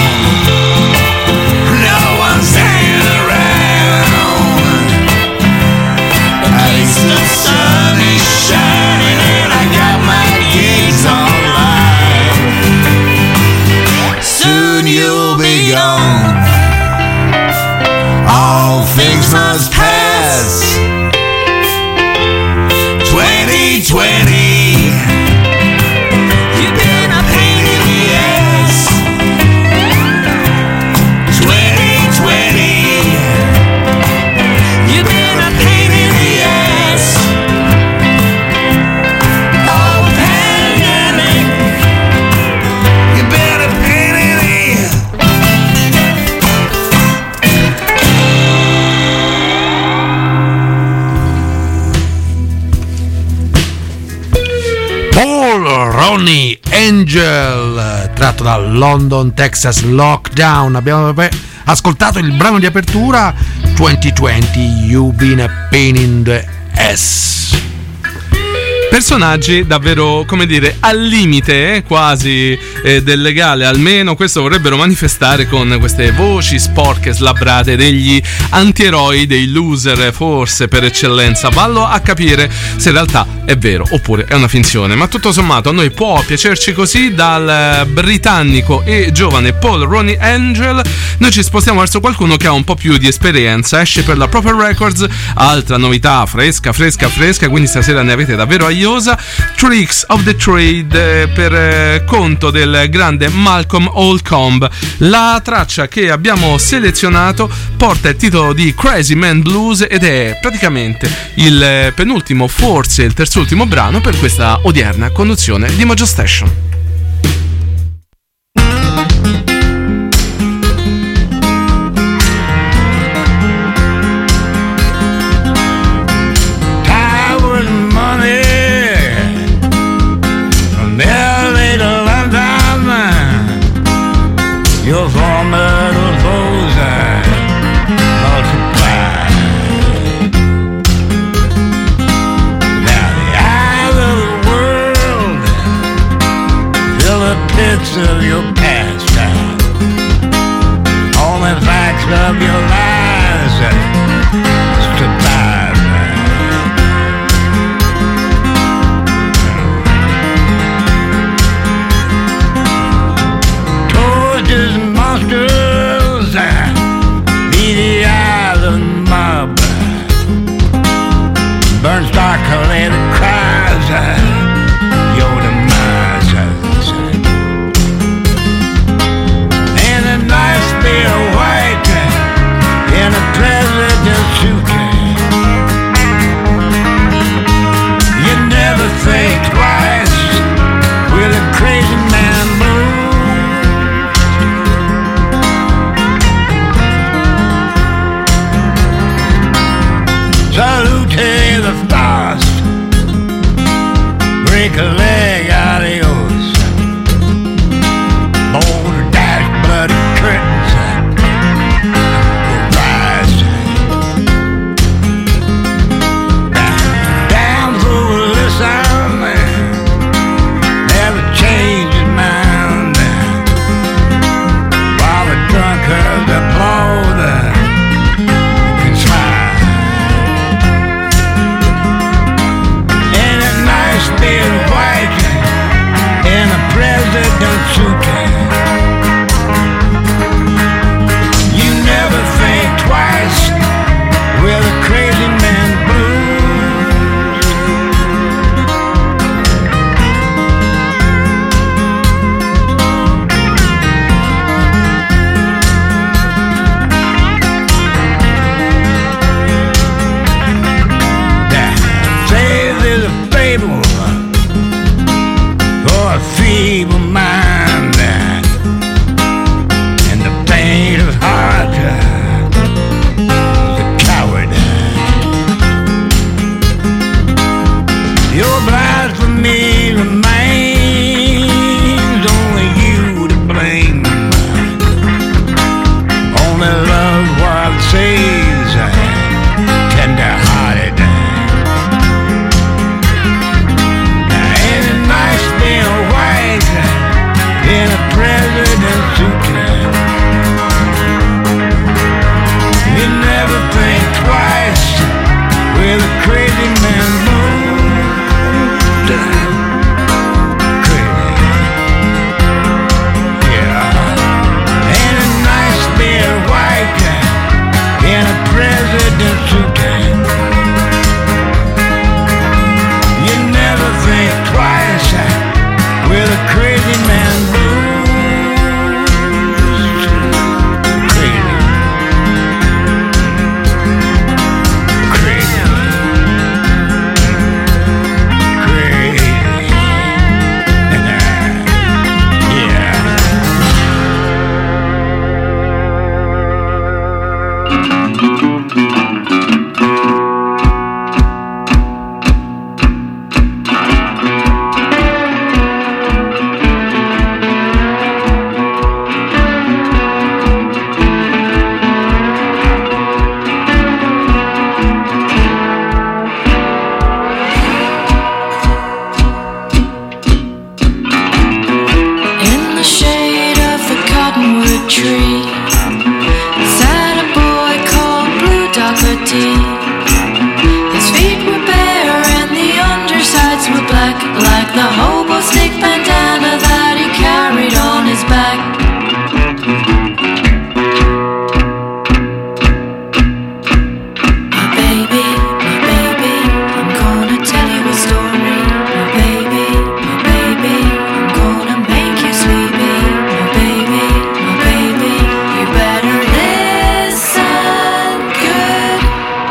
No one's hanging around. At least the sun is shining and I got my gigs online. Soon you'll be gone. All things must pass. twenty twenty,
You've been a pain in the ass.
twenty twenty,
You've been a pain in the ass. Oh, pandemic,
you better pain in
Paul Ronnie Angel, tratto da London Texas Lockdown. Abbiamo ascoltato il brano di apertura twenty twenty, You've Been a Pain in the Ass.
Personaggi davvero, come dire, al limite eh, quasi eh, del legale, almeno questo vorrebbero manifestare con queste voci sporche, slabbrate degli antieroi, dei loser forse per eccellenza. Vallo a capire se in realtà è vero oppure è una finzione, ma tutto sommato a noi può piacerci così. Dal britannico e giovane Paul Ronnie Angel noi ci spostiamo verso qualcuno che ha un po' più di esperienza. Esce per la Proper Records, altra novità fresca fresca fresca, quindi stasera ne avete davvero a Tricks of the Trade, eh, per eh, conto del grande Malcolm Holcomb. La traccia che abbiamo selezionato porta il titolo di Crazy Man Blues ed è praticamente il eh, penultimo, forse il terzultimo brano per questa odierna conduzione di Mojo Station.
lay the cries, your demise. And a nice beer white in a president's suitcase. You never think twice with a crazy man blue. Salute the fast, break a leg, adios. Boulder dash, bloody curtains, rise. Down through listen, never change his mind. While the drunkards applaud and smile. And a nice beard white in a president's suitcase. You never think twice with a crazy man blues. Say there's a fable for a feeble mind, and the pain of heart is a coward. Your blasphemy remains, only you to blame. Only love what saves tender-hearted. And a nice beer white in a president's suitcase. You never think twice with a crazy man mood. Crazy. Yeah. And a nice beer white in a president's suitcase. You never think twice with a crazy man blues. Crazy. Crazy. Crazy. Yeah.
In the shade of the cottonwood tree sat a boy called Blue Dougherty. His feet were bare and the undersides were black, like the hobo stick bandana that he carried on his back. My baby, my baby, I'm gonna tell you a story. My baby, my baby, I'm gonna make you sleepy. My baby, my baby, you better listen good.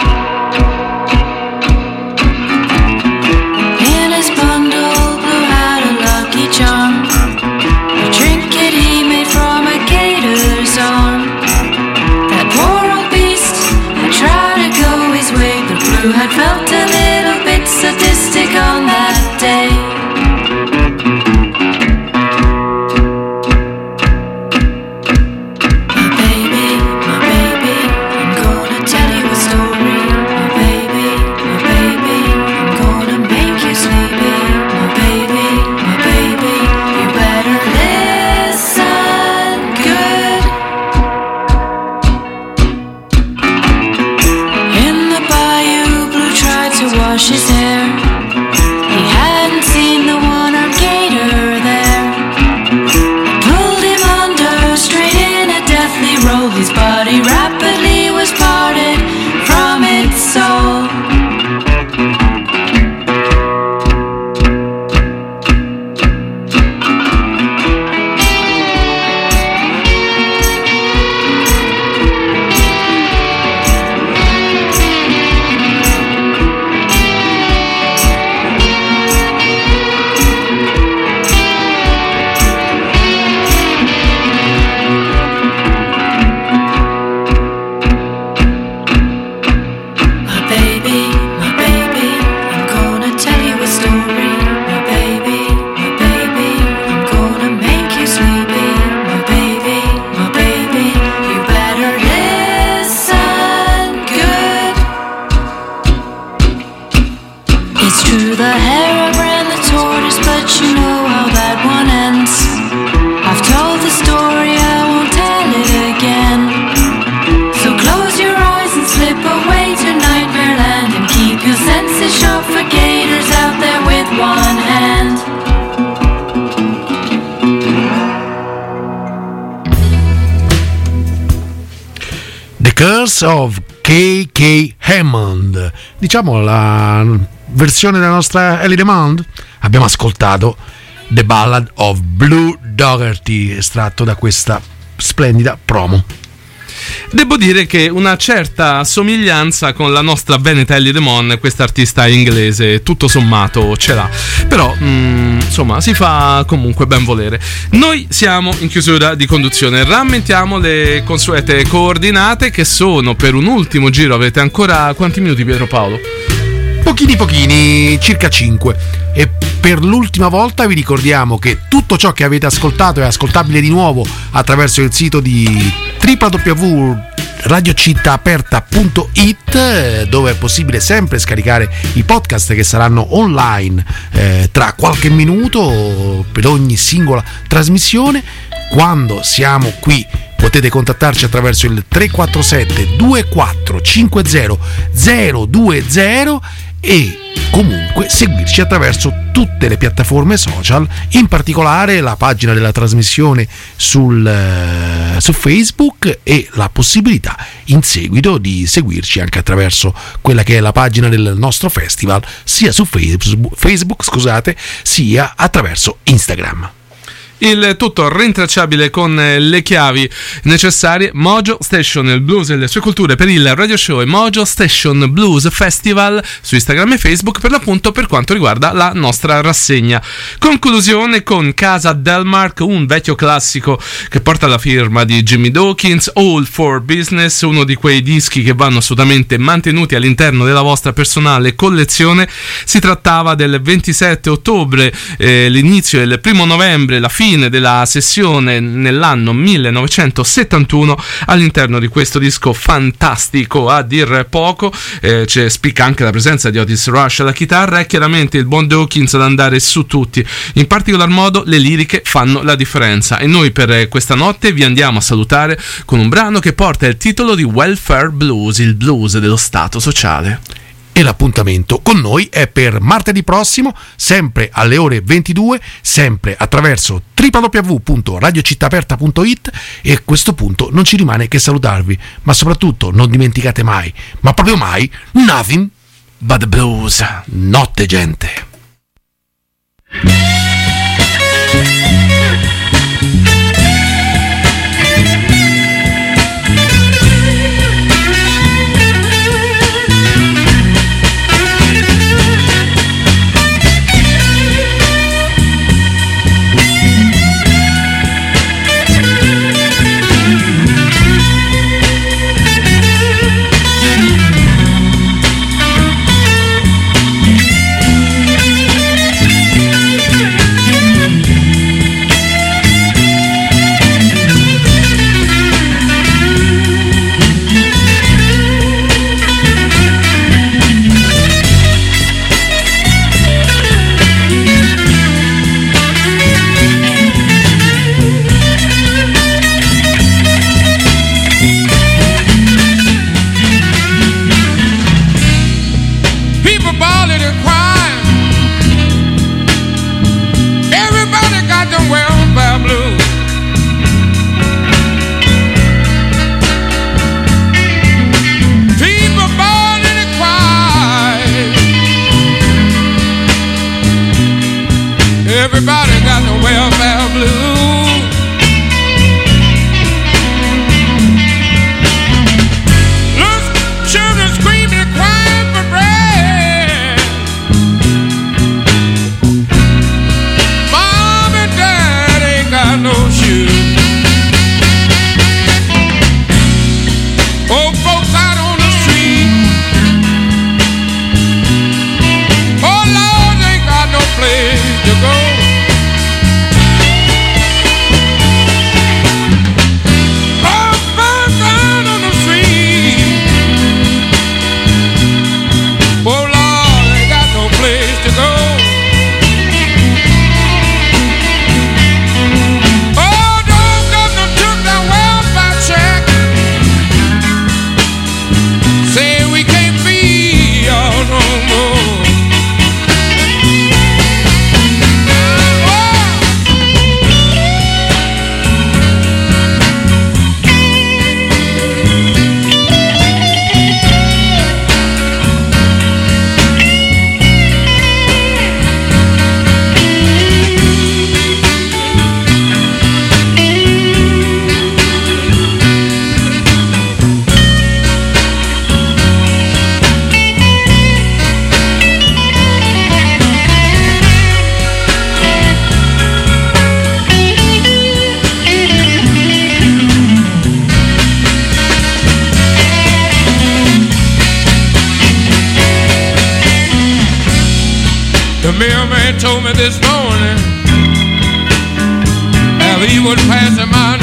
In his bundle, Blue had a lucky charm, a trinket he made from a gator's arm. That poor old beast had tried to go his way, but Blue had felt a little bit sadistic on that day. My baby, my baby, I'm gonna tell you a story. My baby, my baby, I'm gonna make you sleepy. My baby, my baby, you better listen good. In the bayou, Blue tried to wash his hair. He hadn't seen the one-armed gator there. Pulled him under, straight in a deathly roll. His body rapidly was parted from its soul. To the harem and the tortoise, but you know how that one ends. I've told the story, I won't tell it again. So close your eyes and slip away to Nightmare Land, and keep your senses sharp for gators out there with one hand.
The Curse of K K Hammond, diciamo la versione della nostra Ellie Demond. Abbiamo ascoltato The Ballad of Blue Dougherty, estratto da questa splendida promo.
Devo dire che una certa somiglianza con la nostra Veneta Ellie Demon, questa artista inglese, tutto sommato ce l'ha. Però, mm, insomma, si fa comunque ben volere. Noi siamo in chiusura di conduzione. Rammentiamo le consuete coordinate, che sono per un ultimo giro. Avete ancora quanti minuti, Pietro Paolo?
Pochini pochini, circa cinque. E per l'ultima volta vi ricordiamo che tutto ciò che avete ascoltato è ascoltabile di nuovo attraverso il sito di w w w punto radio città aperta punto it, dove è possibile sempre scaricare i podcast che saranno online eh, tra qualche minuto per ogni singola trasmissione. Quando siamo qui potete contattarci attraverso il tre quattro sette due quattro cinque zero zero due zero e comunque seguirci attraverso tutte le piattaforme social, in particolare la pagina della trasmissione sul, uh, su Facebook, e la possibilità in seguito di seguirci anche attraverso quella che è la pagina del nostro festival, sia su Facebook, Facebook scusate, sia attraverso Instagram.
Il tutto rintracciabile con le chiavi necessarie. Mojo Station, il blues e le sue culture, per il radio show, e Mojo Station Blues Festival su Instagram e Facebook, per l'appunto per quanto riguarda la nostra rassegna. Conclusione con Casa Delmark, un vecchio classico che porta la firma di Jimmy Dawkins, All for Business, uno di quei dischi che vanno assolutamente mantenuti all'interno della vostra personale collezione. Si trattava del ventisette ottobre, eh, l'inizio del primo novembre, la fine della sessione nell'anno millenovecentosettantuno. All'interno di questo disco fantastico a dir poco eh, c'è, spicca anche la presenza di Otis Rush alla chitarra, e chiaramente il buon Dawkins ad andare su tutti. In particolar modo le liriche fanno la differenza, e noi per questa notte vi andiamo a salutare con un brano che porta il titolo di Welfare Blues, il blues dello stato sociale.
E l'appuntamento con noi è per martedì prossimo, sempre alle ore ventidue, sempre attraverso w w w punto radio città aperta punto it, e a questo punto non ci rimane che salutarvi, ma soprattutto non dimenticate mai, ma proprio mai, nothing but the blues. Notte, gente.
The mailman told me this morning as he was passing my